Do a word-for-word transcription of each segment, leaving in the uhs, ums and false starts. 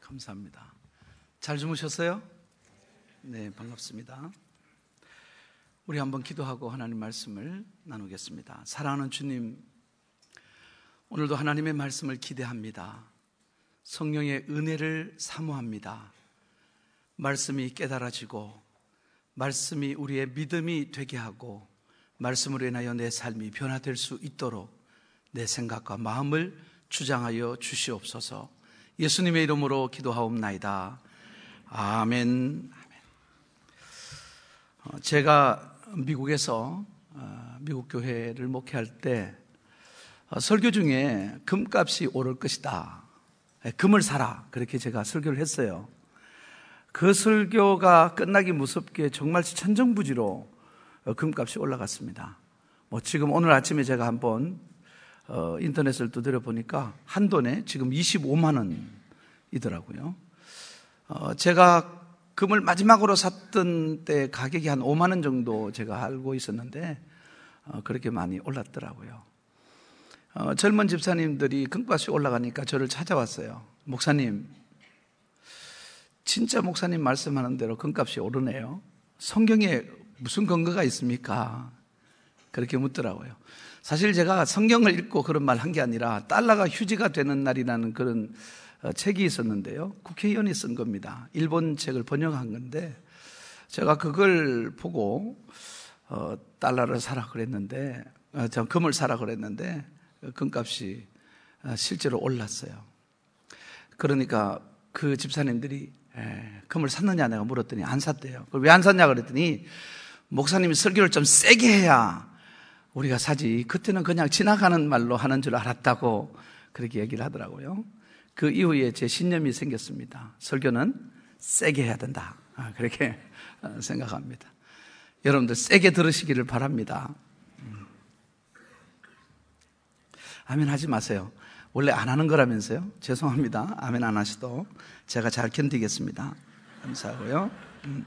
감사합니다. 잘 주무셨어요? 네, 반갑습니다. 우리 한번 기도하고 하나님 말씀을 나누겠습니다. 사랑하는 주님, 오늘도 하나님의 말씀을 기대합니다. 성령의 은혜를 사모합니다. 말씀이 깨달아지고 말씀이 우리의 믿음이 되게 하고 말씀으로 인하여 내 삶이 변화될 수 있도록 내 생각과 마음을 주장하여 주시옵소서. 예수님의 이름으로 기도하옵나이다. 아멘. 제가 미국에서 미국 교회를 목회할 때 설교 중에 금값이 오를 것이다, 금을 사라, 그렇게 제가 설교를 했어요. 그 설교가 끝나기 무섭게 정말 천정부지로 금값이 올라갔습니다. 뭐 지금 오늘 아침에 제가 한번 어, 인터넷을 두드려 보니까 한 돈에 지금 이십오만 원이더라고요. 어, 제가 금을 마지막으로 샀던 때 가격이 한 오만 원 정도 제가 알고 있었는데 어, 그렇게 많이 올랐더라고요. 어, 젊은 집사님들이 금값이 올라가니까 저를 찾아왔어요. 목사님, 진짜 목사님 말씀하는 대로 금값이 오르네요. 성경에 무슨 근거가 있습니까? 그렇게 묻더라고요. 사실 제가 성경을 읽고 그런 말 한 게 아니라 달러가 휴지가 되는 날이라는 그런 책이 있었는데요, 국회의원이 쓴 겁니다. 일본 책을 번역한 건데 제가 그걸 보고 어, 달러를 사라 그랬는데 어, 저 금을 사라 그랬는데 금값이 실제로 올랐어요. 그러니까 그 집사님들이 에, 금을 샀느냐 내가 물었더니 안 샀대요. 왜 안 샀냐 그랬더니 목사님이 설교를 좀 세게 해야 우리가 사지, 그때는 그냥 지나가는 말로 하는 줄 알았다고 그렇게 얘기를 하더라고요. 그 이후에 제 신념이 생겼습니다. 설교는 세게 해야 된다, 그렇게 생각합니다. 여러분들 세게 들으시기를 바랍니다. 아멘 하지 마세요. 원래 안 하는 거라면서요. 죄송합니다. 아멘 안 하셔도 제가 잘 견디겠습니다. 감사하고요. 음.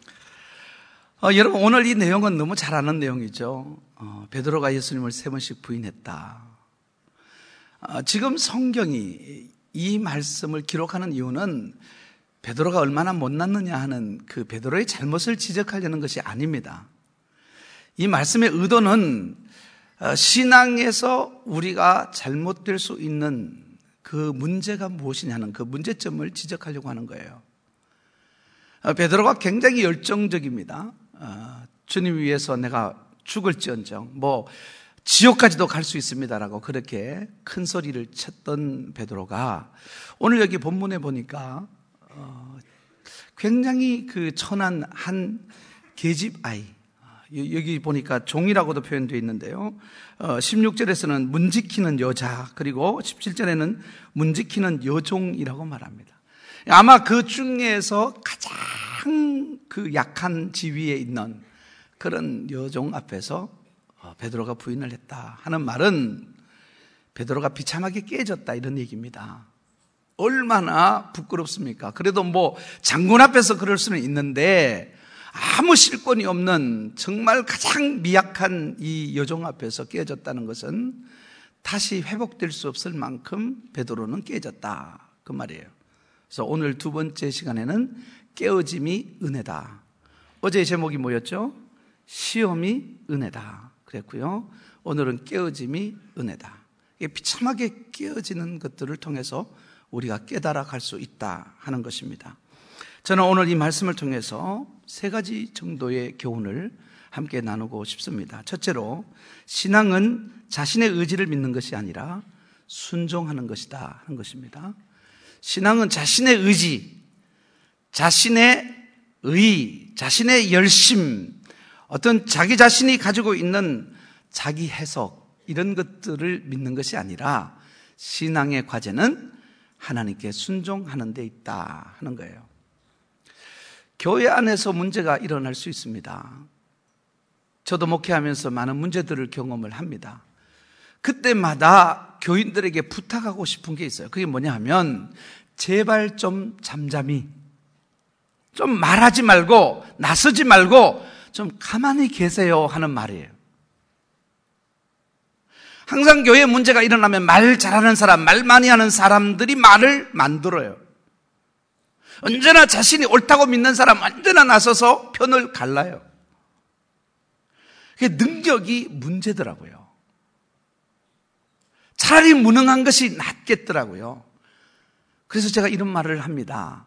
어, 여러분, 오늘 이 내용은 너무 잘 아는 내용이죠. 어, 베드로가 예수님을 세 번씩 부인했다. 어, 지금 성경이 이 말씀을 기록하는 이유는 베드로가 얼마나 못났느냐 하는 그 베드로의 잘못을 지적하려는 것이 아닙니다. 이 말씀의 의도는 어, 신앙에서 우리가 잘못될 수 있는 그 문제가 무엇이냐는 그 문제점을 지적하려고 하는 거예요. 어, 베드로가 굉장히 열정적입니다. 어, 주님 위해서 내가 죽을지언정 뭐 지옥까지도 갈 수 있습니다라고 그렇게 큰 소리를 쳤던 베드로가 오늘 여기 본문에 보니까 어, 굉장히 그 천한 한 계집 아이, 여기 보니까 종이라고도 표현되어 있는데요, 어, 십육 절에서는 문지키는 여자, 그리고 십칠 절에는 문지키는 여종이라고 말합니다. 아마 그 중에서 가장 그 약한 지위에 있는 그런 여종 앞에서 베드로가 부인을 했다 하는 말은 베드로가 비참하게 깨졌다 이런 얘기입니다. 얼마나 부끄럽습니까? 그래도 뭐 장군 앞에서 그럴 수는 있는데 아무 실권이 없는 정말 가장 미약한 이 여종 앞에서 깨졌다는 것은 다시 회복될 수 없을 만큼 베드로는 깨졌다 그 말이에요. 그래서 오늘 두 번째 시간에는 깨어짐이 은혜다. 어제의 제목이 뭐였죠? 시험이 은혜다 그랬고요. 오늘은 깨어짐이 은혜다. 이게 비참하게 깨어지는 것들을 통해서 우리가 깨달아 갈 수 있다 하는 것입니다. 저는 오늘 이 말씀을 통해서 세 가지 정도의 교훈을 함께 나누고 싶습니다. 첫째로, 신앙은 자신의 의지를 믿는 것이 아니라 순종하는 것이다 하는 것입니다. 신앙은 자신의 의지, 자신의 의, 자신의 열심, 어떤 자기 자신이 가지고 있는 자기 해석, 이런 것들을 믿는 것이 아니라 신앙의 과제는 하나님께 순종하는 데 있다 하는 거예요. 교회 안에서 문제가 일어날 수 있습니다. 저도 목회하면서 많은 문제들을 경험을 합니다. 그때마다 교인들에게 부탁하고 싶은 게 있어요. 그게 뭐냐 하면 제발 좀 잠잠히, 좀 말하지 말고 나서지 말고 좀 가만히 계세요 하는 말이에요. 항상 교회에 문제가 일어나면 말 잘하는 사람, 말 많이 하는 사람들이 말을 만들어요. 언제나 자신이 옳다고 믿는 사람 언제나 나서서 편을 갈라요. 그게 능력이 문제더라고요. 차라리 무능한 것이 낫겠더라고요. 그래서 제가 이런 말을 합니다.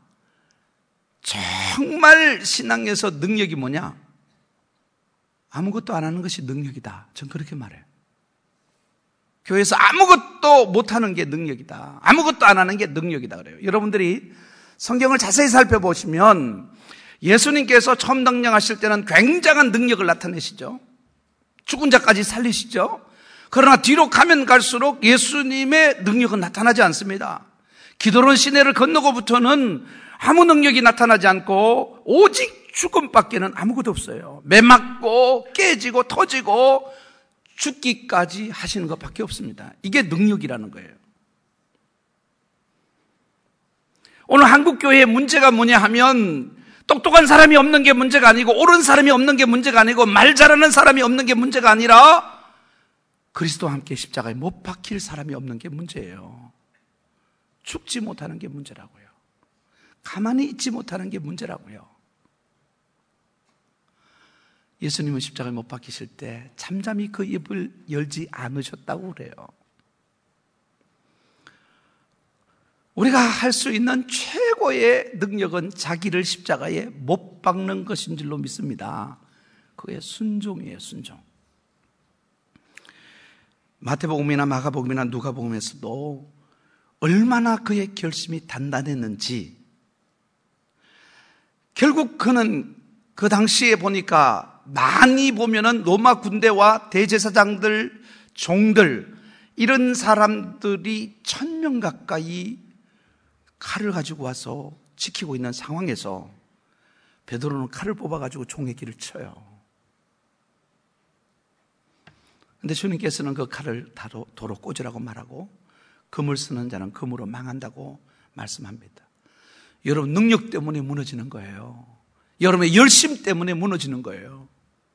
정말 신앙에서 능력이 뭐냐? 아무것도 안 하는 것이 능력이다. 전 그렇게 말해요. 교회에서 아무것도 못하는 게 능력이다. 아무것도 안 하는 게 능력이다 그래요. 여러분들이 성경을 자세히 살펴보시면 예수님께서 처음 등장하실 때는 굉장한 능력을 나타내시죠. 죽은 자까지 살리시죠. 그러나 뒤로 가면 갈수록 예수님의 능력은 나타나지 않습니다. 기드론 시내를 건너고부터는 아무 능력이 나타나지 않고 오직 죽음밖에는 아무것도 없어요. 매 맞고 깨지고 터지고 죽기까지 하시는 것밖에 없습니다. 이게 능력이라는 거예요. 오늘 한국교회의 문제가 뭐냐 하면 똑똑한 사람이 없는 게 문제가 아니고 옳은 사람이 없는 게 문제가 아니고 말 잘하는 사람이 없는 게 문제가 아니라 그리스도와 함께 십자가에 못 박힐 사람이 없는 게 문제예요. 죽지 못하는 게 문제라고요. 가만히 있지 못하는 게 문제라고요. 예수님은 십자가에 못 박히실 때 잠잠히 그 입을 열지 않으셨다고 그래요. 우리가 할 수 있는 최고의 능력은 자기를 십자가에 못 박는 것인 줄로 믿습니다. 그게 순종이에요, 순종. 마태복음이나 마가복음이나 누가복음에서도 얼마나 그의 결심이 단단했는지, 결국 그는 그 당시에 보니까 많이 보면은 로마 군대와 대제사장들, 종들, 이런 사람들이 천 명 가까이 칼을 가지고 와서 지키고 있는 상황에서 베드로는 칼을 뽑아가지고 종의 길을 쳐요. 근데 주님께서는 그 칼을 도로 꽂으라고 말하고 금을 쓰는 자는 금으로 망한다고 말씀합니다. 여러분, 능력 때문에 무너지는 거예요. 여러분의 열심 때문에 무너지는 거예요.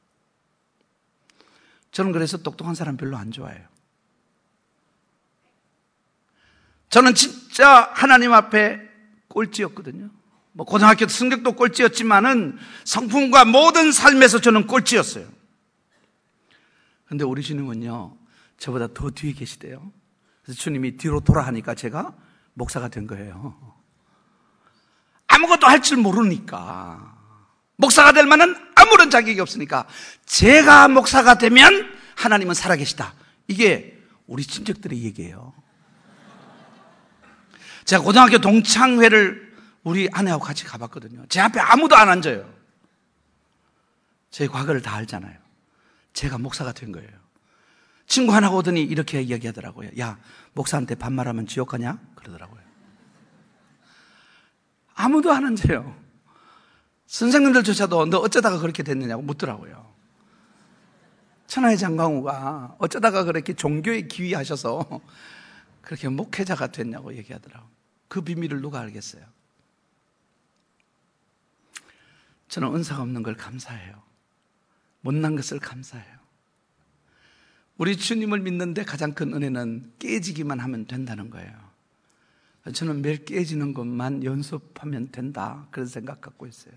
저는 그래서 똑똑한 사람 별로 안 좋아해요. 저는 진짜 하나님 앞에 꼴찌였거든요. 뭐 고등학교 성적도 꼴찌였지만은 성품과 모든 삶에서 저는 꼴찌였어요. 근데 우리 주님은요, 저보다 더 뒤에 계시대요. 그래서 주님이 뒤로 돌아 하니까 제가 목사가 된 거예요. 아무것도 할 줄 모르니까, 목사가 될 만한 아무런 자격이 없으니까 제가 목사가 되면 하나님은 살아계시다. 이게 우리 친척들의 얘기예요. 제가 고등학교 동창회를 우리 아내하고 같이 가봤거든요. 제 앞에 아무도 안 앉아요. 제 과거를 다 알잖아요. 제가 목사가 된 거예요. 친구 하나 오더니 이렇게 이야기하더라고요. 야, 목사한테 반말하면 지옥 가냐? 그러더라고요. 아무도 안 앉아요. 선생님들조차도 너 어쩌다가 그렇게 됐느냐고 묻더라고요. 천하의 장강호가 어쩌다가 그렇게 종교에 기위하셔서 그렇게 목회자가 됐냐고 얘기하더라고요. 그 비밀을 누가 알겠어요? 저는 은사가 없는 걸 감사해요. 못난 것을 감사해요. 우리 주님을 믿는데 가장 큰 은혜는 깨지기만 하면 된다는 거예요. 저는 매일 깨지는 것만 연습하면 된다, 그런 생각 갖고 있어요.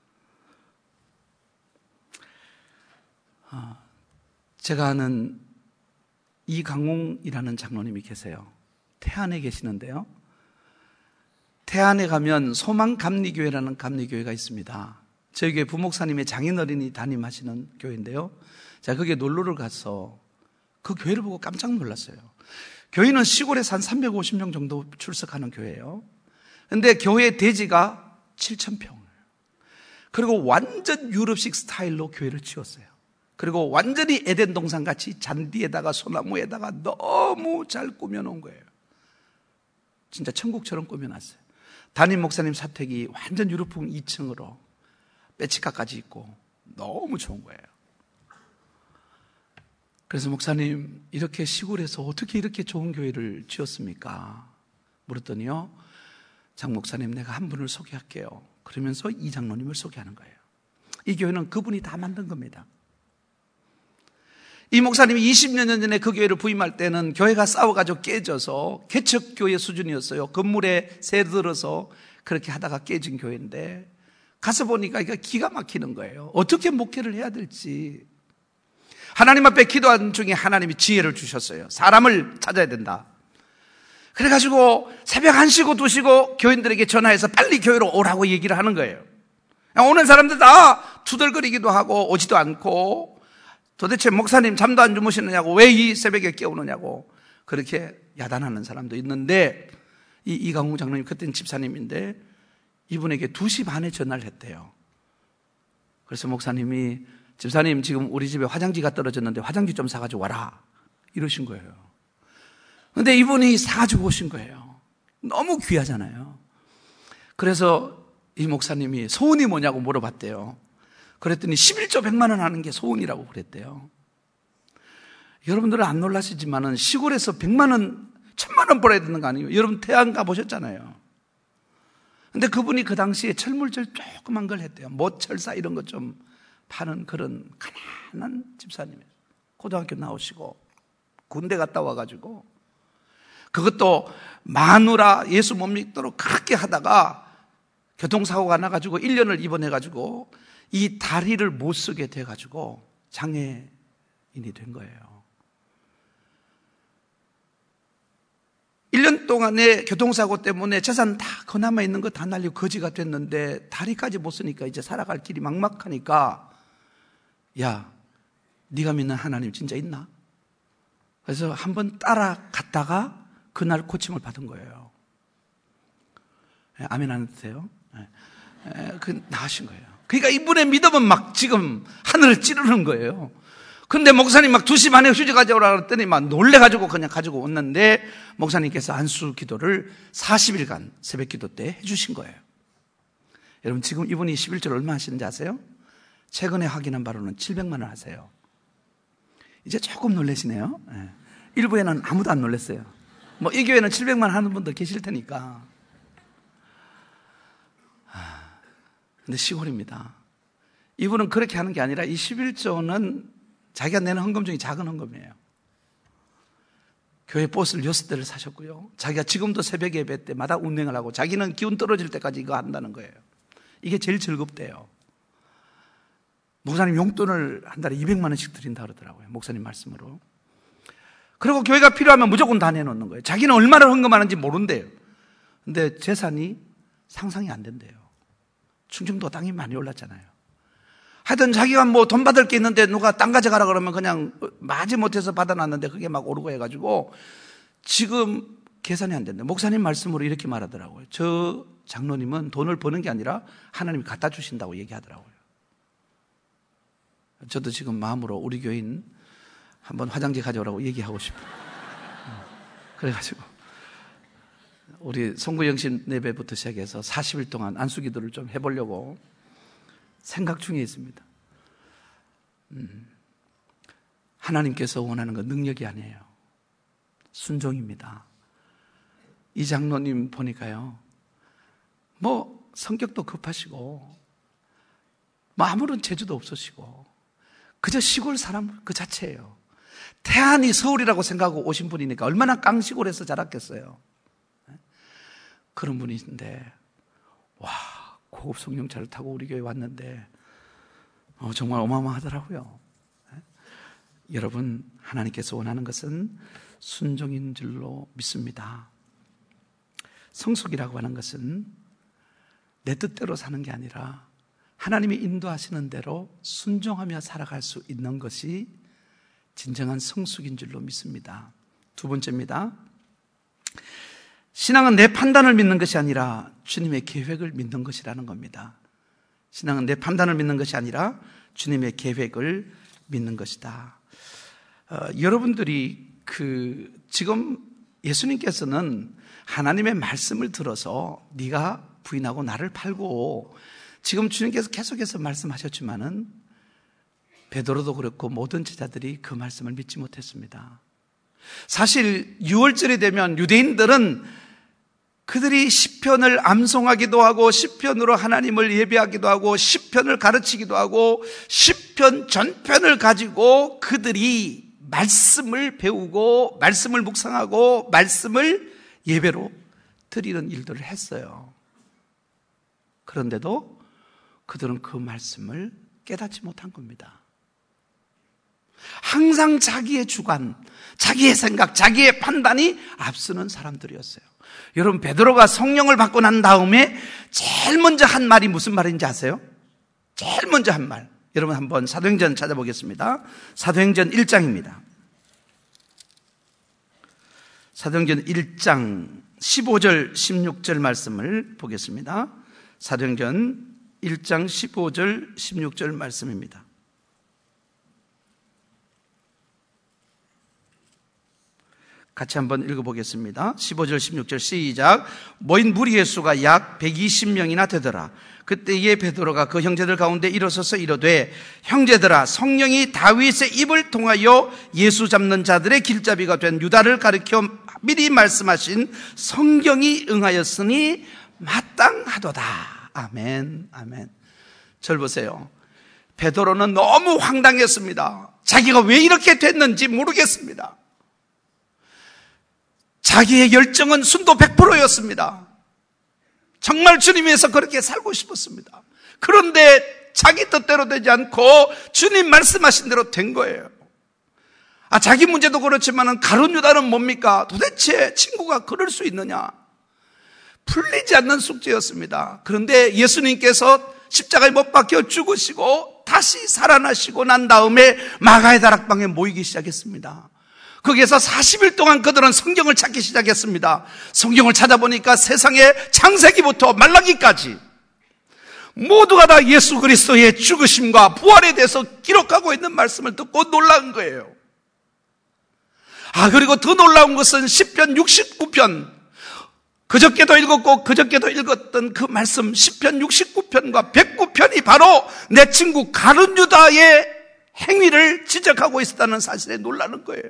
제가 아는 이강웅이라는 장로님이 계세요. 태안에 계시는데요, 태안에 가면 소망감리교회라는 감리교회가 있습니다. 저희 교회 부목사님의 장인어른이 담임하시는 교회인데요, 제가 거기에 놀러를 가서 그 교회를 보고 깜짝 놀랐어요. 교회는 시골에서 한 삼백오십 명 정도 출석하는 교회예요. 그런데 교회 대지가 칠천 평, 그리고 완전 유럽식 스타일로 교회를 지었어요. 그리고 완전히 에덴 동산같이 잔디에다가 소나무에다가 너무 잘 꾸며놓은 거예요. 진짜 천국처럼 꾸며놨어요. 담임 목사님 사택이 완전 유럽풍 이 층으로 빼치카까지 있고 너무 좋은 거예요. 그래서 목사님, 이렇게 시골에서 어떻게 이렇게 좋은 교회를 지었습니까? 물었더니요, 장 목사님, 내가 한 분을 소개할게요. 그러면서 이 장로님을 소개하는 거예요. 이 교회는 그분이 다 만든 겁니다. 이 목사님이 이십 년 전에 그 교회를 부임할 때는 교회가 싸워가지고 깨져서 개척교회 수준이었어요. 건물에 새 들어서 그렇게 하다가 깨진 교회인데 가서 보니까 이게 기가 막히는 거예요. 어떻게 목회를 해야 될지. 하나님 앞에 기도한 중에 하나님이 지혜를 주셨어요. 사람을 찾아야 된다. 그래가지고 새벽 한 시고 두 시고 교인들에게 전화해서 빨리 교회로 오라고 얘기를 하는 거예요. 오는 사람들 다 투덜거리기도 하고 오지도 않고 도대체 목사님 잠도 안 주무시느냐고 왜 이 새벽에 깨우느냐고 그렇게 야단하는 사람도 있는데 이 이강우 장로님 그때는 집사님인데 이분에게 두 시 반에 전화를 했대요. 그래서 목사님이 집사님 지금 우리 집에 화장지가 떨어졌는데 화장지 좀 사가지고 와라 이러신 거예요. 근데 이분이 사가지고 오신 거예요. 너무 귀하잖아요. 그래서 이 목사님이 소원이 뭐냐고 물어봤대요. 그랬더니 십일조 백만 원 하는 게 소원이라고 그랬대요. 여러분들은 안 놀라시지만은 시골에서 백만 원, 천만 원 벌어야 되는 거 아니에요? 여러분 태안 가보셨잖아요. 근데 그분이 그 당시에 철물질 조그만 걸 했대요. 모철사 이런 것 좀 파는 그런 가난한 집사님이에요. 고등학교 나오시고 군대 갔다 와가지고 그것도 마누라 예수 못 믿도록 그렇게 하다가 교통사고가 나가지고 일 년을 입원해가지고 이 다리를 못 쓰게 돼가지고 장애인이 된 거예요. 일 년 동안의 교통사고 때문에 재산 다 그나마 있는 거 다 날리고 거지가 됐는데 다리까지 못 쓰니까 이제 살아갈 길이 막막하니까 야, 네가 믿는 하나님 진짜 있나? 그래서 한번 따라갔다가 그날 고침을 받은 거예요. 아멘 안 드세요? 그 나으신 거예요. 그러니까 이분의 믿음은 막 지금 하늘을 찌르는 거예요. 근데 목사님 막 두 시 반에 휴지 가져오라 그랬더니 막 놀래가지고 그냥 가지고 왔는데 목사님께서 안수 기도를 사십 일간 새벽 기도 때 해주신 거예요. 여러분 지금 이분이 십일조를 얼마 하시는지 아세요? 최근에 확인한 바로는 칠백만 원 하세요. 이제 조금 놀라시네요. 네. 일부에는 아무도 안 놀랐어요. 뭐 이 교회는 칠백만 원 하는 분들 계실 테니까. 근데 시골입니다. 이분은 그렇게 하는 게 아니라 이 십일조는 자기가 내는 헌금 중에 작은 헌금이에요. 교회 버스를 여섯 대를 사셨고요. 자기가 지금도 새벽 예배 때마다 운행을 하고 자기는 기운 떨어질 때까지 이거 한다는 거예요. 이게 제일 즐겁대요. 목사님 용돈을 한 달에 이백만 원씩 드린다 그러더라고요. 목사님 말씀으로. 그리고 교회가 필요하면 무조건 다 내놓는 거예요. 자기는 얼마를 헌금하는지 모른대요. 근데 재산이 상상이 안 된대요. 충청도 땅이 많이 올랐잖아요. 하여튼 자기가 뭐 돈 받을 게 있는데 누가 땅 가져가라 그러면 그냥 마지 못해서 받아놨는데 그게 막 오르고 해가지고 지금 계산이 안 된다. 목사님 말씀으로 이렇게 말하더라고요. 저 장로님은 돈을 버는 게 아니라 하나님이 갖다 주신다고 얘기하더라고요. 저도 지금 마음으로 우리 교인 한번 화장지 가져오라고 얘기하고 싶어요. 그래가지고 우리 송구영신 예배부터 시작해서 사십 일 동안 안수기도를 좀 해보려고 생각 중에 있습니다. 음, 하나님께서 원하는 건 능력이 아니에요. 순종입니다. 이 장로님 보니까요, 뭐 성격도 급하시고 뭐 아무런 재주도 없으시고 그저 시골 사람 그 자체예요. 태안이 서울이라고 생각하고 오신 분이니까 얼마나 깡시골에서 자랐겠어요. 그런 분이신데 와, 고급 승용차를 타고 우리 교회 왔는데 어, 정말 어마어마하더라고요. 네? 여러분, 하나님께서 원하는 것은 순종인 줄로 믿습니다. 성숙이라고 하는 것은 내 뜻대로 사는 게 아니라 하나님이 인도하시는 대로 순종하며 살아갈 수 있는 것이 진정한 성숙인 줄로 믿습니다. 두 번째입니다. 신앙은 내 판단을 믿는 것이 아니라 주님의 계획을 믿는 것이라는 겁니다. 신앙은 내 판단을 믿는 것이 아니라 주님의 계획을 믿는 것이다. 어, 여러분들이 그 지금 예수님께서는 하나님의 말씀을 들어서 네가 부인하고 나를 팔고, 지금 주님께서 계속해서 말씀하셨지만은 베드로도 그렇고 모든 제자들이 그 말씀을 믿지 못했습니다. 사실 유월절이 되면 유대인들은 그들이 시편을 암송하기도 하고 시편으로 하나님을 예배하기도 하고 시편을 가르치기도 하고 시편 전편을 가지고 그들이 말씀을 배우고 말씀을 묵상하고 말씀을 예배로 드리는 일들을 했어요. 그런데도 그들은 그 말씀을 깨닫지 못한 겁니다. 항상 자기의 주관, 자기의 생각, 자기의 판단이 앞서는 사람들이었어요. 여러분, 베드로가 성령을 받고 난 다음에 제일 먼저 한 말이 무슨 말인지 아세요? 제일 먼저 한 말, 여러분 한번 사도행전 찾아보겠습니다. 사도행전 일 장입니다. 사도행전 일 장 십오 절 십육 절 말씀을 보겠습니다. 사도행전 일 장 십오 절 십육 절 말씀입니다. 같이 한번 읽어보겠습니다. 십오 절 십육 절 시작. 모인 무리의 수가 약 백이십 명이나 되더라. 그때에 베드로가 그 형제들 가운데 일어서서 이르되, 형제들아, 성령이 다윗의 입을 통하여 예수 잡는 자들의 길잡이가 된 유다를 가리켜 미리 말씀하신 성경이 응하였으니 마땅하도다. 아멘, 아멘. 절 보세요. 베드로는 너무 황당했습니다. 자기가 왜 이렇게 됐는지 모르겠습니다. 자기의 열정은 순도 백 퍼센트였습니다. 정말 주님 위해서 그렇게 살고 싶었습니다. 그런데 자기 뜻대로 되지 않고 주님 말씀하신 대로 된 거예요. 아, 자기 문제도 그렇지만 가룟 유다는 뭡니까? 도대체 친구가 그럴 수 있느냐? 풀리지 않는 숙제였습니다. 그런데 예수님께서 십자가에 못 박혀 죽으시고 다시 살아나시고 난 다음에 마가의 다락방에 모이기 시작했습니다. 거기에서 사십 일 동안 그들은 성경을 찾기 시작했습니다. 성경을 찾아보니까 세상의 창세기부터 말라기까지 모두가 다 예수 그리스도의 죽으심과 부활에 대해서 기록하고 있는 말씀을 듣고 놀란 거예요. 아, 그리고 더 놀라운 것은 시편 육십구 편, 그저께도 읽었고 그저께도 읽었던 그 말씀 시편 육십구 편과 백구 편이 바로 내 친구 가룟 유다의 행위를 지적하고 있었다는 사실에 놀라는 거예요.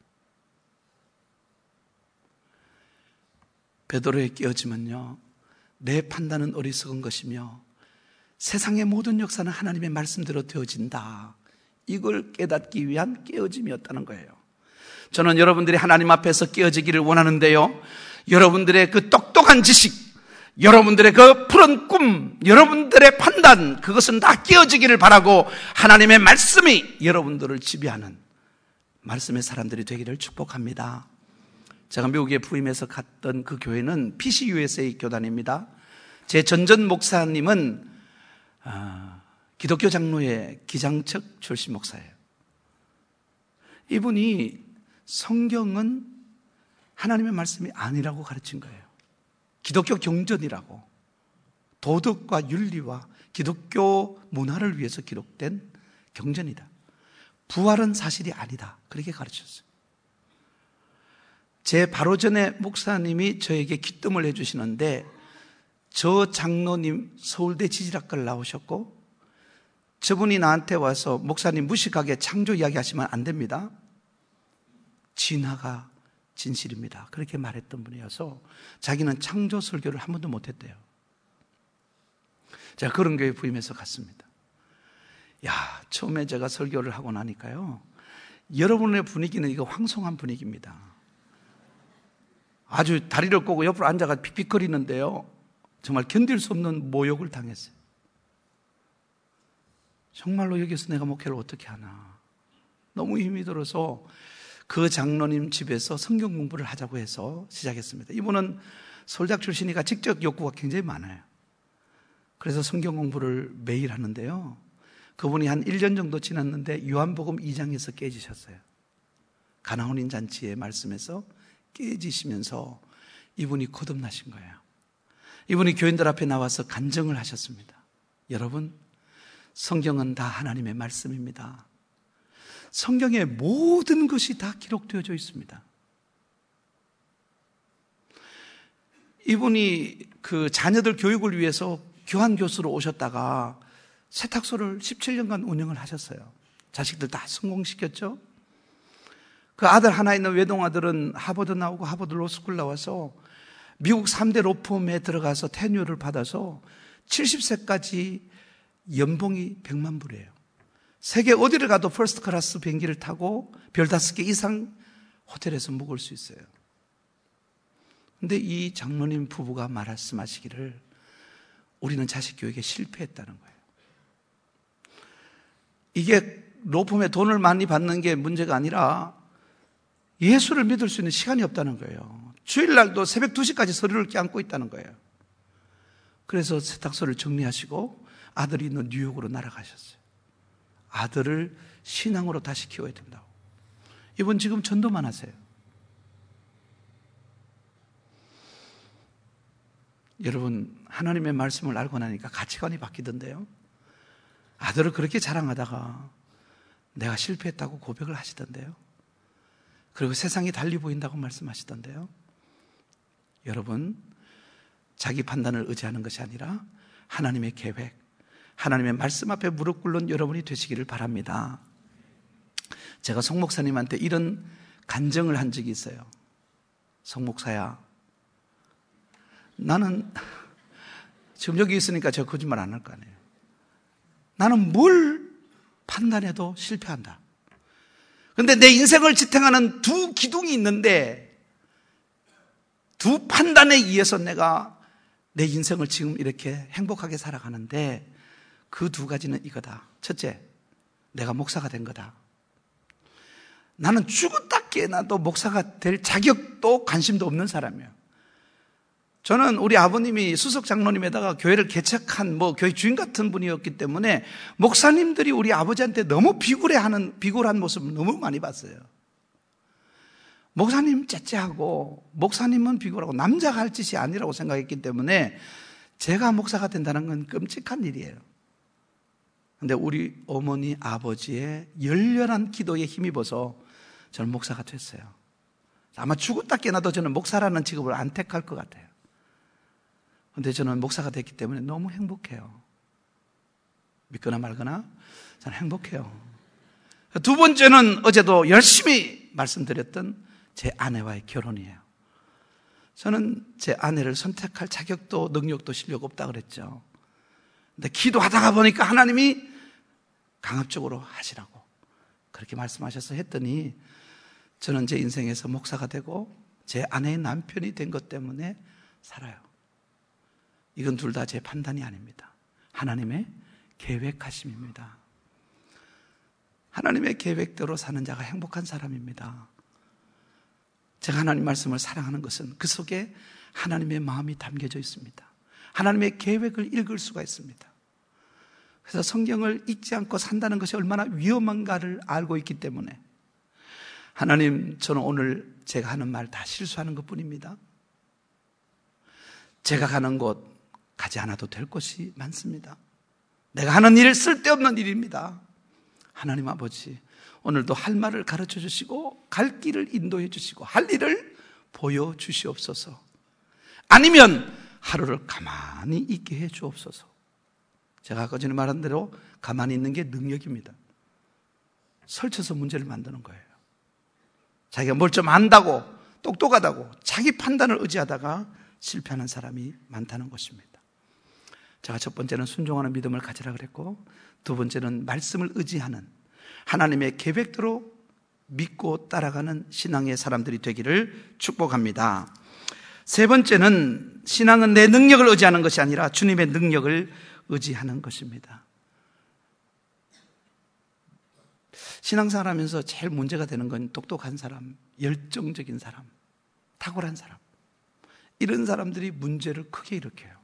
베드로에 끼어지면요, 내 판단은 어리석은 것이며 세상의 모든 역사는 하나님의 말씀대로 되어진다, 이걸 깨닫기 위한 깨어짐이었다는 거예요. 저는 여러분들이 하나님 앞에서 깨어지기를 원하는데요, 여러분들의 그 똑똑한 지식, 여러분들의 그 푸른 꿈, 여러분들의 판단, 그것은 다 깨어지기를 바라고 하나님의 말씀이 여러분들을 지배하는 말씀의 사람들이 되기를 축복합니다. 제가 미국에 부임해서 갔던 그 교회는 피씨유에스에이 교단입니다. 제 전전 목사님은 기독교 장로회 기장측 출신 목사예요. 이분이 성경은 하나님의 말씀이 아니라고 가르친 거예요. 기독교 경전이라고, 도덕과 윤리와 기독교 문화를 위해서 기록된 경전이다, 부활은 사실이 아니다, 그렇게 가르쳤어요. 제 바로 전에 목사님이 저에게 기뜸을 해주시는데, 저 장로님 서울대 지질학과를 나오셨고, 저분이 나한테 와서 목사님 무식하게 창조 이야기 하시면 안 됩니다, 진화가 진실입니다, 그렇게 말했던 분이어서 자기는 창조 설교를 한 번도 못했대요. 제가 그런 교회에 부임해서 갔습니다. 야, 처음에 제가 설교를 하고 나니까요, 여러분의 분위기는 이거 황송한 분위기입니다. 아주 다리를 꼬고 옆으로 앉아가 픽픽거리는데요, 정말 견딜 수 없는 모욕을 당했어요. 정말로 여기서 내가 목회를 어떻게 하나, 너무 힘이 들어서 그 장로님 집에서 성경 공부를 하자고 해서 시작했습니다. 이분은 서울대학 출신이니까 직접 욕구가 굉장히 많아요. 그래서 성경 공부를 매일 하는데요, 그분이 한 일 년 정도 지났는데 요한복음 이 장에서 깨지셨어요. 가나혼인 잔치의 말씀에서 깨지시면서 이분이 거듭나신 거예요. 이분이 교인들 앞에 나와서 간증을 하셨습니다. 여러분, 성경은 다 하나님의 말씀입니다. 성경의 모든 것이 다 기록되어져 있습니다. 이분이 그 자녀들 교육을 위해서 교환 교수로 오셨다가 세탁소를 십칠 년간 운영을 하셨어요. 자식들 다 성공시켰죠. 그 아들 하나 있는 외동아들은 하버드 나오고 하버드 로스쿨 나와서 미국 삼 대 로펌에 들어가서 테뉴어를 받아서 칠십 세까지 연봉이 백만 불이에요. 세계 어디를 가도 퍼스트 클래스 비행기를 타고 별 다섯 개 이상 호텔에서 묵을 수 있어요. 근데 이 장로님 부부가 말씀하시기를, 우리는 자식 교육에 실패했다는 거예요. 이게 로펌에 돈을 많이 받는 게 문제가 아니라 예수를 믿을 수 있는 시간이 없다는 거예요. 주일날도 새벽 두 시까지 서류를 껴안고 있다는 거예요. 그래서 세탁소를 정리하시고 아들이 있는 뉴욕으로 날아가셨어요. 아들을 신앙으로 다시 키워야 된다고. 이분 지금 전도만 하세요. 여러분, 하나님의 말씀을 알고 나니까 가치관이 바뀌던데요. 아들을 그렇게 자랑하다가 내가 실패했다고 고백을 하시던데요. 그리고 세상이 달리 보인다고 말씀하시던데요. 여러분, 자기 판단을 의지하는 것이 아니라 하나님의 계획, 하나님의 말씀 앞에 무릎 꿇는 여러분이 되시기를 바랍니다. 제가 송 목사님한테 이런 간증을 한 적이 있어요. 송 목사야, 나는 지금 여기 있으니까 제가 거짓말 안 할 거 아니에요. 나는 뭘 판단해도 실패한다. 그런데 내 인생을 지탱하는 두 기둥이 있는데 두 판단에 의해서 내가 내 인생을 지금 이렇게 행복하게 살아가는데 그 두 가지는 이거다. 첫째, 내가 목사가 된 거다. 나는 죽었다 깨어나도 목사가 될 자격도 관심도 없는 사람이에요. 저는 우리 아버님이 수석 장로님에다가 교회를 개척한 뭐 교회 주인 같은 분이었기 때문에 목사님들이 우리 아버지한테 너무 비굴해하는 비굴한 모습을 너무 많이 봤어요. 목사님 째째하고 목사님은 비굴하고 남자가 할 짓이 아니라고 생각했기 때문에 제가 목사가 된다는 건 끔찍한 일이에요. 그런데 우리 어머니 아버지의 열렬한 기도에 힘입어서 저는 목사가 됐어요. 아마 죽었다 깨어나도 저는 목사라는 직업을 안 택할 것 같아요. 그런데 저는 목사가 됐기 때문에 너무 행복해요. 믿거나 말거나 저는 행복해요. 두 번째는 어제도 열심히 말씀드렸던 제 아내와의 결혼이에요. 저는 제 아내를 선택할 자격도 능력도 실력 없다 그랬죠. 근데 기도하다가 보니까 하나님이 강압적으로 하시라고 그렇게 말씀하셔서 했더니 저는 제 인생에서 목사가 되고 제 아내의 남편이 된 것 때문에 살아요. 이건 둘 다 제 판단이 아닙니다. 하나님의 계획하심입니다. 하나님의 계획대로 사는 자가 행복한 사람입니다. 제가 하나님 말씀을 사랑하는 것은 그 속에 하나님의 마음이 담겨져 있습니다. 하나님의 계획을 읽을 수가 있습니다. 그래서 성경을 읽지 않고 산다는 것이 얼마나 위험한가를 알고 있기 때문에 하나님, 저는 오늘 제가 하는 말 다 실수하는 것뿐입니다. 제가 가는 곳 가지 않아도 될 곳이 많습니다. 내가 하는 일 쓸데없는 일입니다. 하나님 아버지, 오늘도 할 말을 가르쳐 주시고 갈 길을 인도해 주시고 할 일을 보여주시옵소서. 아니면 하루를 가만히 있게 해 주옵소서. 제가 아까 전에 말한 대로 가만히 있는 게 능력입니다. 설쳐서 문제를 만드는 거예요. 자기가 뭘 좀 안다고 똑똑하다고 자기 판단을 의지하다가 실패하는 사람이 많다는 것입니다. 제가 첫 번째는 순종하는 믿음을 가지라 그랬고, 두 번째는 말씀을 의지하는 하나님의 계획대로 믿고 따라가는 신앙의 사람들이 되기를 축복합니다. 세 번째는 신앙은 내 능력을 의지하는 것이 아니라 주님의 능력을 의지하는 것입니다. 신앙생활 하면서 제일 문제가 되는 건 똑똑한 사람, 열정적인 사람, 탁월한 사람, 이런 사람들이 문제를 크게 일으켜요.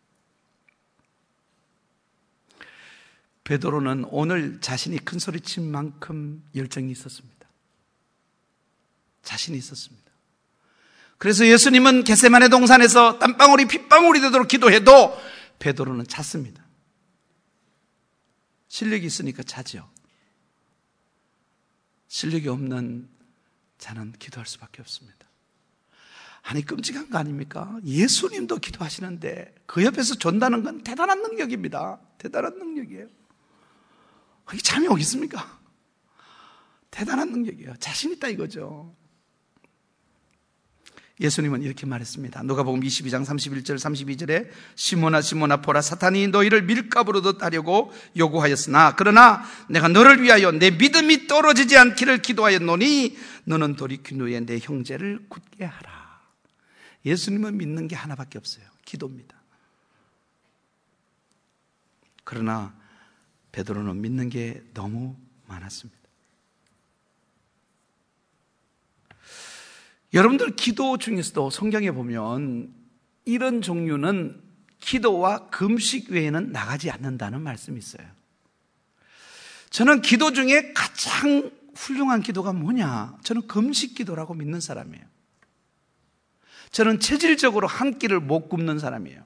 베드로는 오늘 자신이 큰 소리친 만큼 열정이 있었습니다. 자신이 있었습니다. 그래서 예수님은 겟세마네 동산에서 땀방울이 핏방울이 되도록 기도해도 베드로는 잤습니다. 실력이 있으니까 자죠. 실력이 없는 자는 기도할 수밖에 없습니다. 아니, 끔찍한 거 아닙니까? 예수님도 기도하시는데 그 옆에서 존다는 건 대단한 능력입니다. 대단한 능력이에요. 그게 잠이 오겠습니까? 대단한 능력이에요. 자신 있다 이거죠. 예수님은 이렇게 말했습니다. 누가복음 이십이 장 삼십일 절 삼십이 절에 시몬아 시몬아 보라, 사탄이 너희를 밀가부로 하려고 요구하였으나 그러나 내가 너를 위하여 내 믿음이 떨어지지 않기를 기도하였노니 너는 돌이킨 후에 내 형제를 굳게 하라. 예수님은 믿는 게 하나밖에 없어요. 기도입니다. 그러나 베드로는 믿는 게 너무 많았습니다. 여러분들 기도 중에서도 성경에 보면 이런 종류는 기도와 금식 외에는 나가지 않는다는 말씀이 있어요. 저는 기도 중에 가장 훌륭한 기도가 뭐냐? 저는 금식 기도라고 믿는 사람이에요. 저는 체질적으로 한 끼를 못 굶는 사람이에요.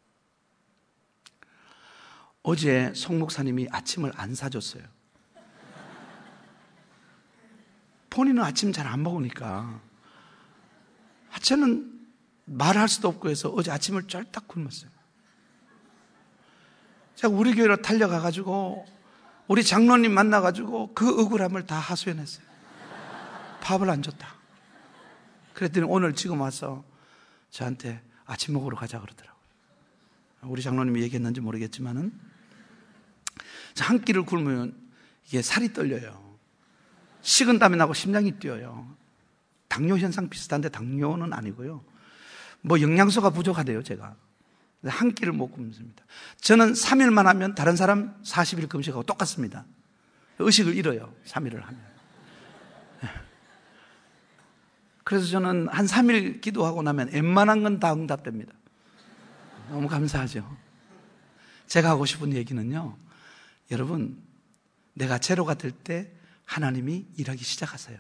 어제 송 목사님이 아침을 안 사줬어요. 본인은 아침 잘 안 먹으니까 저는 말할 수도 없고 해서 어제 아침을 쫄딱 굶었어요. 제가 우리 교회로 달려가가지고 우리 장로님 만나가지고 그 억울함을 다 하소연했어요. 밥을 안 줬다. 그랬더니 오늘 지금 와서 저한테 아침 먹으러 가자 그러더라고요. 우리 장로님이 얘기했는지 모르겠지만은 한 끼를 굶으면 이게 살이 떨려요. 식은 땀이 나고 심장이 뛰어요. 당뇨 현상 비슷한데 당뇨는 아니고요. 뭐 영양소가 부족하대요, 제가. 한 끼를 못 굶습니다. 저는 삼 일만 하면 다른 사람 사십 일 금식하고 똑같습니다. 의식을 잃어요, 삼 일을 하면. 그래서 저는 한 삼 일 기도하고 나면 웬만한 건 다 응답됩니다. 너무 감사하죠. 제가 하고 싶은 얘기는요, 여러분, 내가 제로가 될 때 하나님이 일하기 시작하세요.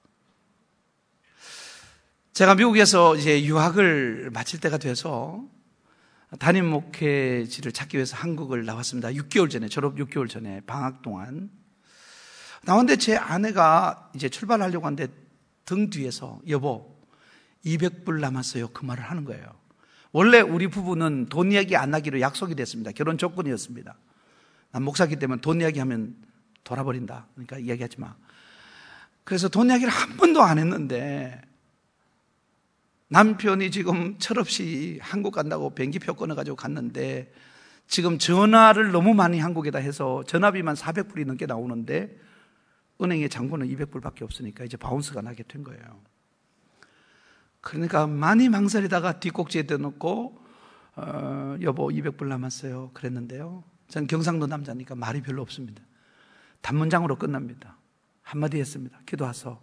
제가 미국에서 이제 유학을 마칠 때가 돼서 담임 목회지를 찾기 위해서 한국을 나왔습니다. 육 개월 전에, 졸업 육 개월 전에, 방학 동안. 나왔는데 제 아내가 이제 출발하려고 하는데 등 뒤에서 여보, 이백 불 남았어요. 그 말을 하는 거예요. 원래 우리 부부는 돈 이야기 안 하기로 약속이 됐습니다. 결혼 조건이었습니다. 난 목사기 때문에 돈 이야기하면 돌아버린다. 그러니까 이야기하지 마. 그래서 돈 이야기를 한 번도 안 했는데 남편이 지금 철없이 한국 간다고 비행기표 끊어가지고 갔는데 지금 전화를 너무 많이 한국에다 해서 전화비만 사백 불이 넘게 나오는데 은행에 잔고는 이백 불밖에 없으니까 이제 바운스가 나게 된 거예요. 그러니까 많이 망설이다가 뒷꼭지에 넣고 어, 여보 이백 불 남았어요 그랬는데요, 전 경상도 남자니까 말이 별로 없습니다. 단문장으로 끝납니다. 한마디 했습니다. 기도하소.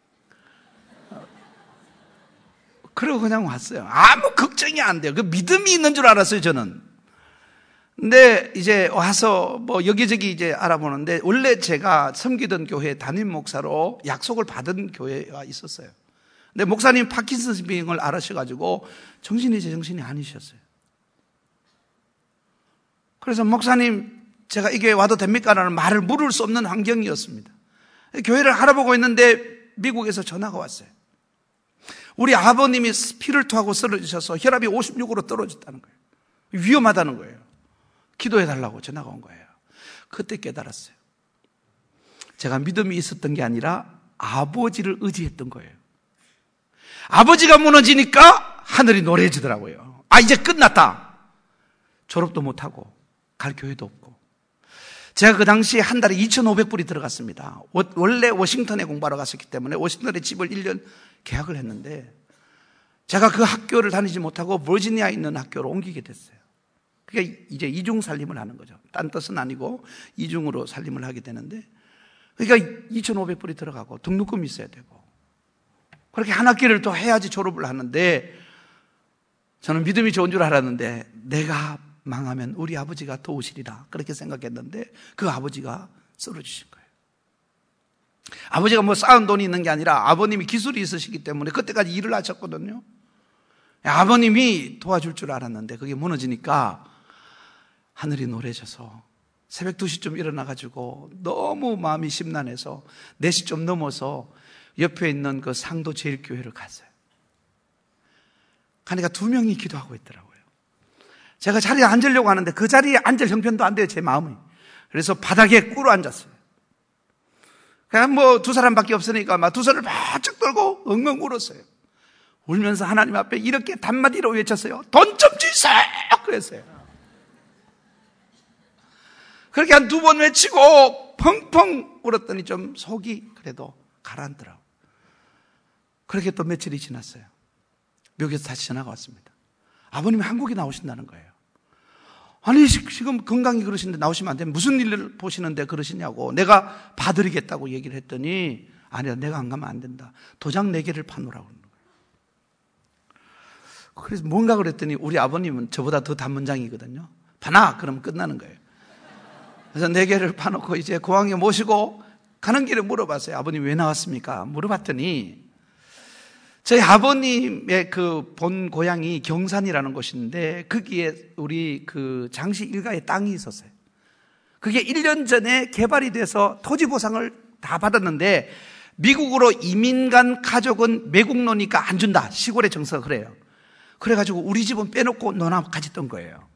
그러고 그냥 왔어요. 아무 걱정이 안 돼요. 그 믿음이 있는 줄 알았어요, 저는. 근데 이제 와서 뭐 여기저기 이제 알아보는데 원래 제가 섬기던 교회 담임 목사로 약속을 받은 교회가 있었어요. 근데 목사님 파킨슨병을 앓으셔가지고 정신이 제정신이 아니셨어요. 그래서 목사님 제가 이 교회 와도 됩니까? 라는 말을 물을 수 없는 환경이었습니다. 교회를 알아보고 있는데 미국에서 전화가 왔어요. 우리 아버님이 피를 토하고 쓰러지셔서 혈압이 오십육으로 떨어졌다는 거예요. 위험하다는 거예요. 기도해달라고 전화가 온 거예요. 그때 깨달았어요. 제가 믿음이 있었던 게 아니라 아버지를 의지했던 거예요. 아버지가 무너지니까 하늘이 노래지더라고요. 아, 이제 끝났다. 졸업도 못하고 갈 교회도 없고. 제가 그 당시에 한 달에 이천오백 불이 들어갔습니다. 원래 워싱턴에 공부하러 갔었기 때문에 워싱턴에 집을 일 년 계약을 했는데 제가 그 학교를 다니지 못하고 버지니아에 있는 학교로 옮기게 됐어요. 그러니까 이제 이중 살림을 하는 거죠. 딴 뜻은 아니고 이중으로 살림을 하게 되는데, 그러니까 이천오백 불이 들어가고 등록금이 있어야 되고 그렇게 한 학기를 또 해야지 졸업을 하는데, 저는 믿음이 좋은 줄 알았는데 내가 망하면 우리 아버지가 도우시리라 그렇게 생각했는데 그 아버지가 쓰러지신 거예요. 아버지가 뭐 쌓은 돈이 있는 게 아니라 아버님이 기술이 있으시기 때문에 그때까지 일을 하셨거든요. 아버님이 도와줄 줄 알았는데 그게 무너지니까 하늘이 노래져서 새벽 두 시쯤 일어나가지고 너무 마음이 심란해서 네 시쯤 넘어서 옆에 있는 그 상도 제일교회를 갔어요. 가니까 두 명이 기도하고 있더라고요. 제가 자리에 앉으려고 하는데 그 자리에 앉을 형편도 안 돼요, 제 마음이. 그래서 바닥에 꿇어 앉았어요. 그냥 뭐 두 사람밖에 없으니까 막 두 손을 바짝 들고 엉엉 울었어요. 울면서 하나님 앞에 이렇게 단마디로 외쳤어요. 돈 좀 주세요! 그랬어요. 그렇게 한 두 번 외치고 펑펑 울었더니 좀 속이 그래도 가라앉더라고요. 그렇게 또 며칠이 지났어요. 미국에서 다시 전화가 왔습니다. 아버님이 한국에 나오신다는 거예요. 아니 지금 건강히 그러시는데 나오시면 안 되면 무슨 일을 보시는데 그러시냐고. 내가 봐드리겠다고 얘기를 했더니 아니야, 내가 안 가면 안 된다. 도장 네 개를 파놓으라고 그러는 거예요. 그래서 뭔가 그랬더니 우리 아버님은 저보다 더 단문장이거든요. 파나! 그러면 끝나는 거예요. 그래서 네 개를 파놓고 이제 공항에 모시고 가는 길에 물어봤어요. 아버님 왜 나왔습니까? 물어봤더니 저희 아버님의 그 본 고향이 경산이라는 곳인데 거기에 우리 그 장씨 일가의 땅이 있었어요. 그게 일 년 전에 개발이 돼서 토지 보상을 다 받았는데 미국으로 이민 간 가족은 매국 노니까 안 준다. 시골의 정서가 그래요. 그래가지고 우리 집은 빼놓고 너나 가졌던 거예요.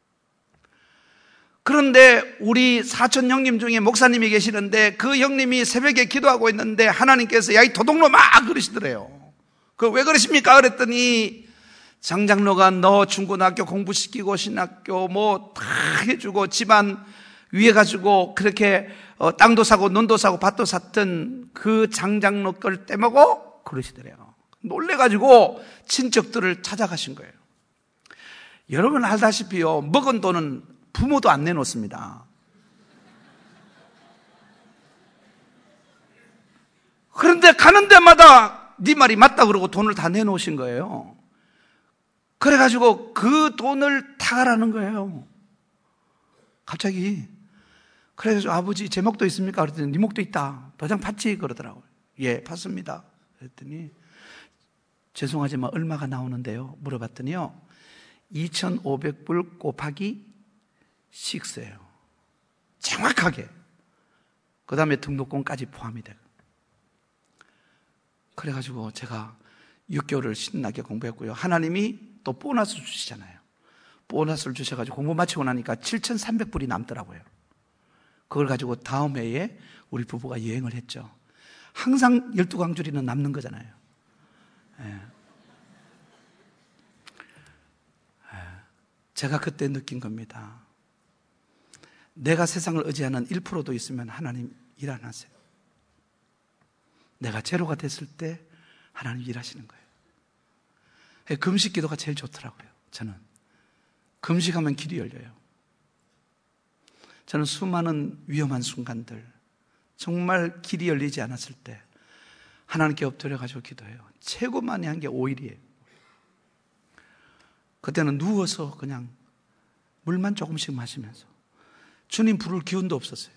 그런데 우리 사촌 형님 중에 목사님이 계시는데 그 형님이 새벽에 기도하고 있는데 하나님께서 야, 이 도둑놈 막 그러시더래요. 그 왜 그러십니까? 그랬더니 장장로가 너 중고등학교 공부시키고 신학교 뭐 다 해주고 집안 위해 가지고 그렇게 어, 땅도 사고 논도 사고 밭도 샀던 그 장장로 걸 떼먹어? 그러시더래요. 놀래가지고 친척들을 찾아가신 거예요. 여러분 알다시피요, 먹은 돈은 부모도 안 내놓습니다. 그런데 가는 데마다 네 말이 맞다 그러고 돈을 다 내놓으신 거예요. 그래가지고 그 돈을 타가라는 거예요. 갑자기. 그래서 아버지 제 목도 있습니까? 그랬더니 네 목도 있다. 도장 팠지? 그러더라고요. 예, 팠습니다. 그랬더니 죄송하지만 얼마가 나오는데요? 물어봤더니요, 이천오백 불 곱하기 육예요. 정확하게. 그 다음에 등록금까지 포함이 돼요. 그래가지고 제가 육 개월을 신나게 공부했고요. 하나님이 또 보너스 주시잖아요. 보너스를 주셔가지고 공부 마치고 나니까 칠천삼백 불이 남더라고요. 그걸 가지고 다음 해에 우리 부부가 여행을 했죠. 항상 열두 광주리는 남는 거잖아요. 예. 제가 그때 느낀 겁니다. 내가 세상을 의지하는 일 퍼센트도 있으면 하나님 일 안 하세요. 내가 제로가 됐을 때 하나님 일하시는 거예요. 금식 기도가 제일 좋더라고요. 저는 금식하면 길이 열려요. 저는 수많은 위험한 순간들, 정말 길이 열리지 않았을 때 하나님께 엎드려가지고 기도해요. 최고 많이 한 게 오 일이에요. 그때는 누워서 그냥 물만 조금씩 마시면서, 주님 부를 기운도 없었어요.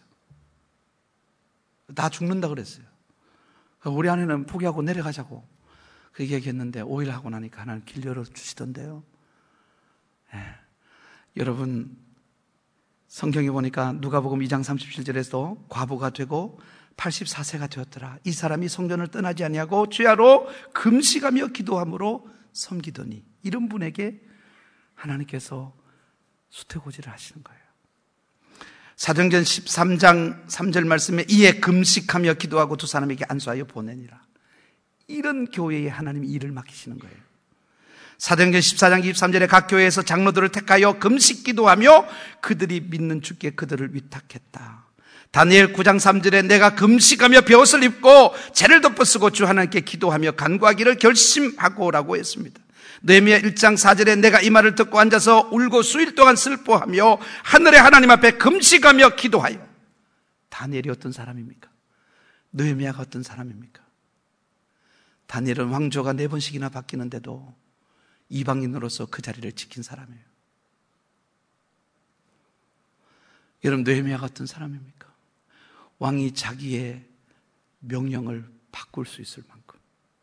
나 죽는다 그랬어요. 우리 아내는 포기하고 내려가자고 그 얘기했는데 오 일 하고 나니까 하나님 길 열어주시던데요. 예. 여러분, 성경에 보니까 누가복음 이 장 삼십칠 절에서 과부가 되고 팔십사 세가 되었더라. 이 사람이 성전을 떠나지 아니하고 주야로 금식하며 기도함으로 섬기더니, 이런 분에게 하나님께서 수태고지를 하시는 거예요. 사도행전 십삼 장 삼 절 말씀에 이에 금식하며 기도하고 두 사람에게 안수하여 보내니라. 이런 교회에 하나님이 일을 맡기시는 거예요. 사도행전 십사 장 이십삼 절에 각 교회에서 장로들을 택하여 금식 기도하며 그들이 믿는 주께 그들을 위탁했다. 다니엘 구 장 삼 절에 내가 금식하며 벼옷을 입고 죄를 덮어쓰고 주 하나님께 기도하며 간구하기를 결심하고 라고 했습니다. 느헤미야 일 장 사 절에 내가 이 말을 듣고 앉아서 울고 수일 동안 슬퍼하며 하늘의 하나님 앞에 금식하며 기도하여. 다니엘이 어떤 사람입니까? 느헤미야가 어떤 사람입니까? 다니엘은 왕조가 네 번씩이나 바뀌는데도 이방인으로서 그 자리를 지킨 사람이에요. 여러분, 느헤미야가 어떤 사람입니까? 왕이 자기의 명령을 바꿀 수 있을 만큼.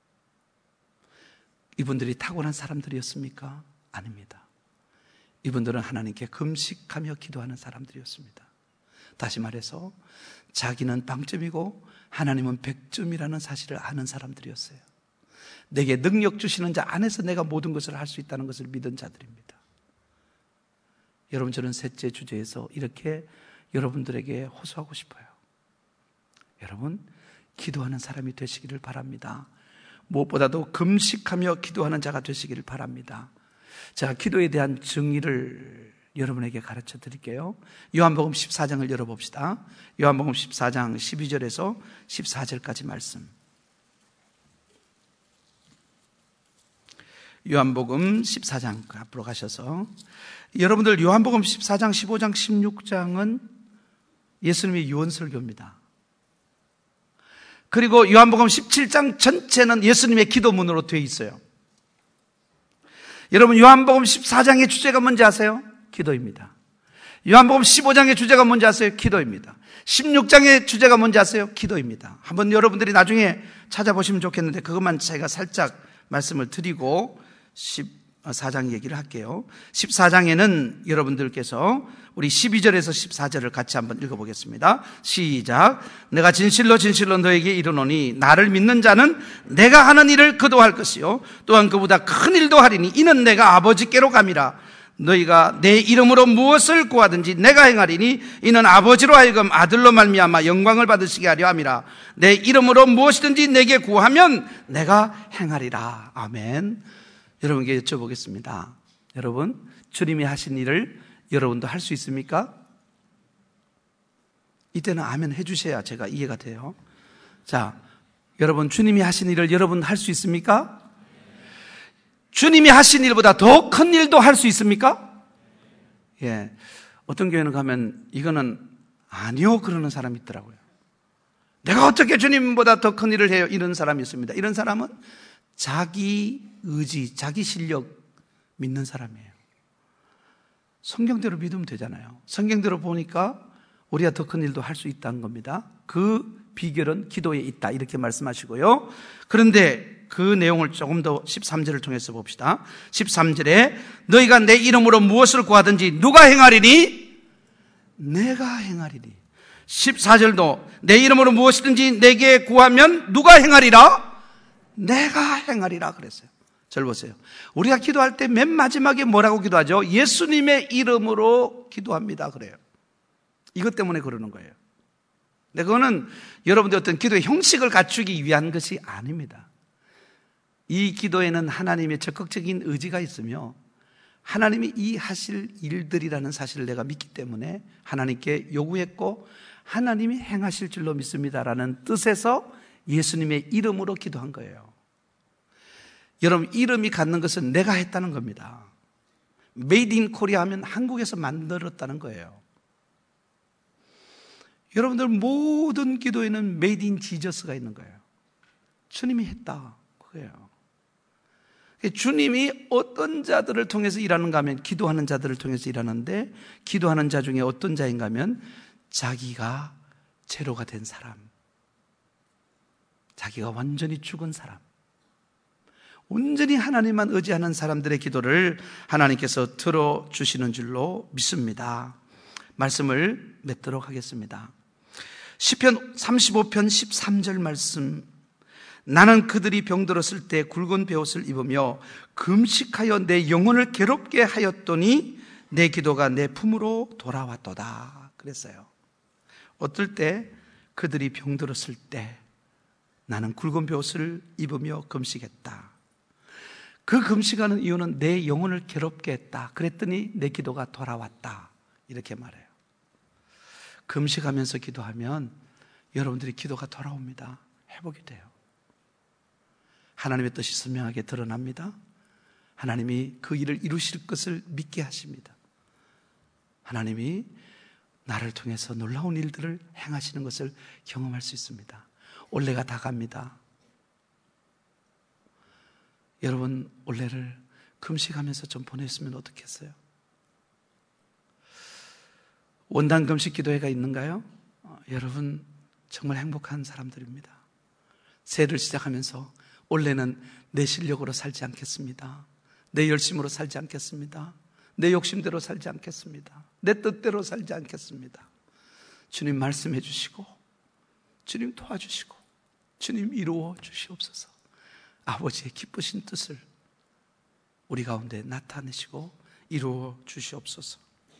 이분들이 탁월한 사람들이었습니까? 아닙니다. 이분들은 하나님께 금식하며 기도하는 사람들이었습니다. 다시 말해서 자기는 빵점이고 하나님은 백 점이라는 사실을 아는 사람들이었어요. 내게 능력 주시는 자 안에서 내가 모든 것을 할 수 있다는 것을 믿은 자들입니다. 여러분, 저는 셋째 주제에서 이렇게 여러분들에게 호소하고 싶어요. 여러분, 기도하는 사람이 되시기를 바랍니다. 무엇보다도 금식하며 기도하는 자가 되시기를 바랍니다. 자, 기도에 대한 정의를 여러분에게 가르쳐 드릴게요. 요한복음 십사 장을 열어봅시다. 요한복음 십사 장 십이 절에서 십사 절까지 말씀. 요한복음 십사 장 앞으로 가셔서, 여러분들 요한복음 십사 장, 십오 장, 십육 장은 예수님의 유언설교입니다. 그리고 요한복음 십칠 장 전체는 예수님의 기도문으로 되어 있어요. 여러분, 요한복음 십사 장의 주제가 뭔지 아세요? 기도입니다. 요한복음 십오 장의 주제가 뭔지 아세요? 기도입니다. 십육 장의 주제가 뭔지 아세요? 기도입니다. 한번 여러분들이 나중에 찾아보시면 좋겠는데, 그것만 제가 살짝 말씀을 드리고 십사 장 얘기를 할게요. 십사 장에는 여러분들께서 우리 십이 절에서 십사 절을 같이 한번 읽어보겠습니다. 시작. 내가 진실로 진실로 너에게 이르노니 나를 믿는 자는 내가 하는 일을 그도 할 것이요 또한 그보다 큰 일도 하리니 이는 내가 아버지께로 감이라. 너희가 내 이름으로 무엇을 구하든지 내가 행하리니 이는 아버지로 하여금 아들로 말미암아 영광을 받으시게 하려 함이라. 내 이름으로 무엇이든지 내게 구하면 내가 행하리라. 아멘. 여러분께 여쭤보겠습니다. 여러분, 주님이 하신 일을 여러분도 할 수 있습니까? 이때는 아멘 해주셔야 제가 이해가 돼요. 자, 여러분, 주님이 하신 일을 여러분 할 수 있습니까? 주님이 하신 일보다 더 큰 일도 할 수 있습니까? 예. 어떤 교회는 가면 이거는 아니요 그러는 사람이 있더라고요. 내가 어떻게 주님보다 더 큰 일을 해요? 이런 사람이 있습니다. 이런 사람은 자기 의지, 자기 실력 믿는 사람이에요. 성경대로 믿으면 되잖아요. 성경대로 보니까 우리가 더 큰 일도 할 수 있다는 겁니다. 그 비결은 기도에 있다, 이렇게 말씀하시고요. 그런데 그 내용을 조금 더 십삼 절을 통해서 봅시다. 십삼 절에 너희가 내 이름으로 무엇을 구하든지 누가 행하리니? 내가 행하리니. 십사 절도 내 이름으로 무엇이든지 내게 구하면 누가 행하리라? 내가 행하리라 그랬어요. 절 보세요. 우리가 기도할 때 맨 마지막에 뭐라고 기도하죠? 예수님의 이름으로 기도합니다 그래요. 이것 때문에 그러는 거예요. 근데 그거는 여러분들 어떤 기도의 형식을 갖추기 위한 것이 아닙니다. 이 기도에는 하나님의 적극적인 의지가 있으며 하나님이 이 하실 일들이라는 사실을 내가 믿기 때문에 하나님께 요구했고 하나님이 행하실 줄로 믿습니다라는 뜻에서 예수님의 이름으로 기도한 거예요. 여러분, 이름이 갖는 것은 내가 했다는 겁니다. 메이드 인 코리아 하면 한국에서 만들었다는 거예요. 여러분들 모든 기도에는 메이드 인 지저스가 있는 거예요. 주님이 했다 그거예요. 주님이 어떤 자들을 통해서 일하는가 하면 기도하는 자들을 통해서 일하는데, 기도하는 자 중에 어떤 자인가 하면 자기가 제로가 된 사람, 자기가 완전히 죽은 사람, 온전히 하나님만 의지하는 사람들의 기도를 하나님께서 들어주시는 줄로 믿습니다. 말씀을 맺도록 하겠습니다. 시편 삼십오 편 십삼 절 말씀. 나는 그들이 병들었을 때 굵은 베옷을 입으며 금식하여 내 영혼을 괴롭게 하였더니 내 기도가 내 품으로 돌아왔도다 그랬어요. 어떨 때? 그들이 병들었을 때 나는 굵은 베옷을 입으며 금식했다. 그 금식하는 이유는 내 영혼을 괴롭게 했다. 그랬더니 내 기도가 돌아왔다. 이렇게 말해요. 금식하면서 기도하면 여러분들이 기도가 돌아옵니다. 회복이 돼요. 하나님의 뜻이 선명하게 드러납니다. 하나님이 그 일을 이루실 것을 믿게 하십니다. 하나님이 나를 통해서 놀라운 일들을 행하시는 것을 경험할 수 있습니다. 올해가 다 갑니다. 여러분, 올해를 금식하면서 좀 보냈으면 어떻겠어요? 원단 금식 기도회가 있는가요? 어, 여러분 정말 행복한 사람들입니다. 새해를 시작하면서 올해는 내 실력으로 살지 않겠습니다. 내 열심으로 살지 않겠습니다. 내 욕심대로 살지 않겠습니다. 내 뜻대로 살지 않겠습니다. 주님 말씀해 주시고 주님 도와주시고 주님 이루어 주시옵소서. 아버지의 기쁘신 뜻을 우리 가운데 나타내시고 이루어 주시옵소서.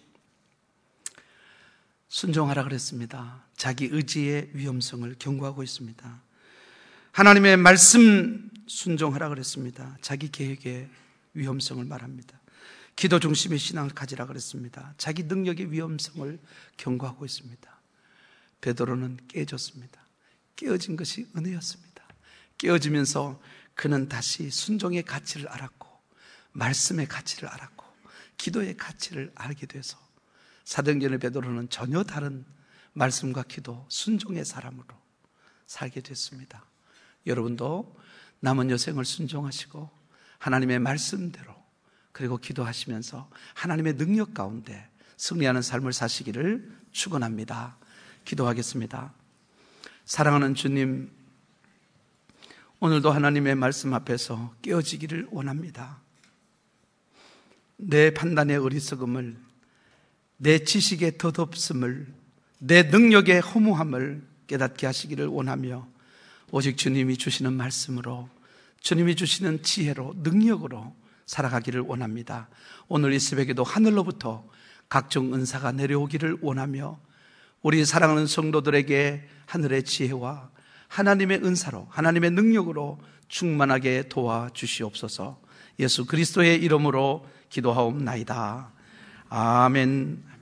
순종하라 그랬습니다. 자기 의지의 위험성을 경고하고 있습니다. 하나님의 말씀 순종하라 그랬습니다. 자기 계획의 위험성을 말합니다. 기도 중심의 신앙을 가지라 그랬습니다. 자기 능력의 위험성을 경고하고 있습니다. 베드로는 깨졌습니다. 깨어진 것이 은혜였습니다. 깨어지면서 그는 다시 순종의 가치를 알았고 말씀의 가치를 알았고 기도의 가치를 알게 돼서 사도행전의 베드로는 전혀 다른 말씀과 기도, 순종의 사람으로 살게 됐습니다. 여러분도 남은 여생을 순종하시고 하나님의 말씀대로 그리고 기도하시면서 하나님의 능력 가운데 승리하는 삶을 사시기를 축원합니다. 기도하겠습니다. 사랑하는 주님, 오늘도 하나님의 말씀 앞에서 깨어지기를 원합니다. 내 판단의 어리석음을, 내 지식의 덧없음을, 내 능력의 허무함을 깨닫게 하시기를 원하며 오직 주님이 주시는 말씀으로, 주님이 주시는 지혜로, 능력으로 살아가기를 원합니다. 오늘 이 새벽에도 하늘로부터 각종 은사가 내려오기를 원하며 우리 사랑하는 성도들에게 하늘의 지혜와 하나님의 은사로, 하나님의 능력으로 충만하게 도와주시옵소서. 예수 그리스도의 이름으로 기도하옵나이다. 아멘.